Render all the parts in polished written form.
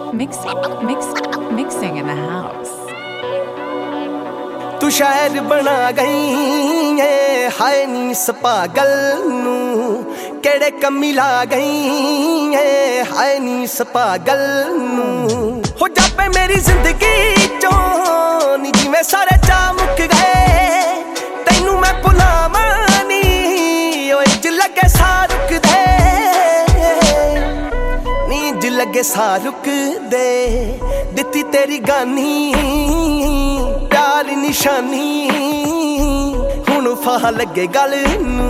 Mixing in the house. तू शायर बना गई है हाय नी इस पागल नू केड़े कमी ला गई है हाय नी इस पागल नू हो जापे मेरी जिंदगी चों नी जिवें सारे चा मुक गए तैनू मैं भुलावां नी ओए इंज लगे सा रुक दे नी इंज लगे सा रुक दे दित्ती तेरी गानी प्यार निशानी हुण फाह लगे गल नू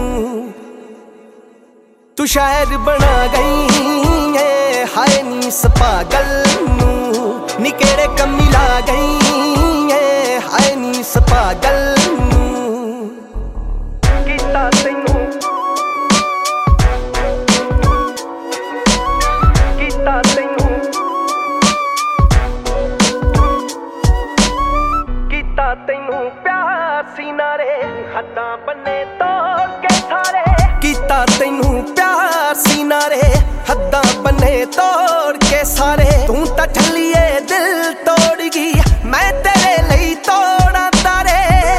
तू शायर बना गई है हाय नी इस पागल नू नी केड़े कमी ला गई है हाय नी इस पागल नू कीता तैनू कीता तैनू तैनू प्यार सीना रे हद्दां बन्ने तोड़ के सारे कीता तैनू प्यार सीना रे हद्दां बन्ने तोड़ के सारे तू तां ठल्लिए दिल तोड़ गई मैं तेरे लई तोड़ा तारे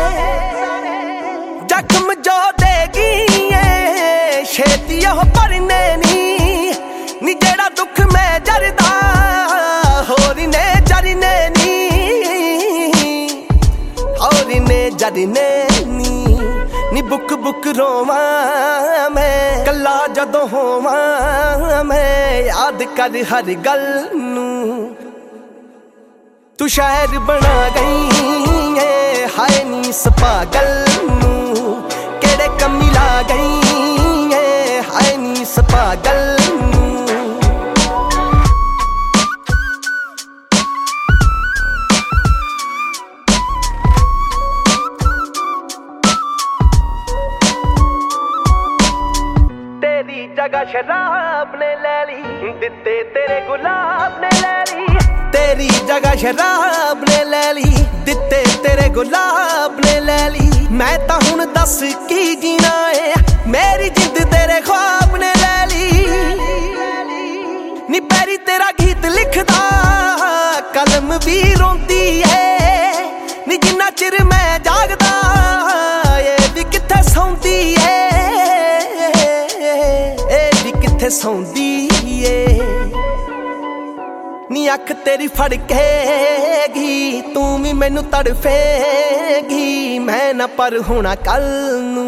जख्म जो देगी छेती ओह भरने नी जेड़ा दुख मैं जरदा होर ने जरने जरने नी बुक बुक रोवां मैं कल्ला जदों होवां मैं याद कर हर गल नू तू शायर बना गई है हाय नी इस पागल नू केड़े कमी ला गई है हाय नी इस पागल नू जगह शराब ने ले ली दिते तेरे गुलाब ने ले ली तेरी जगह शराब ने ले ली दिते तेरे गुलाब ने ले ली मैं तां हुण दस की जीना है मेरी जिंद तेरे ख्वाब ने ले ली नी पैरी तेरा गीत लिखदा कलम भी रोंदी है नी जिन्ना चिर मैं जागदा ये भी किथे सौंदी है सौंदी नी अख तेरी फड़केगी तू भी मैनू तड़फेगी मैं ना पर होना कल नू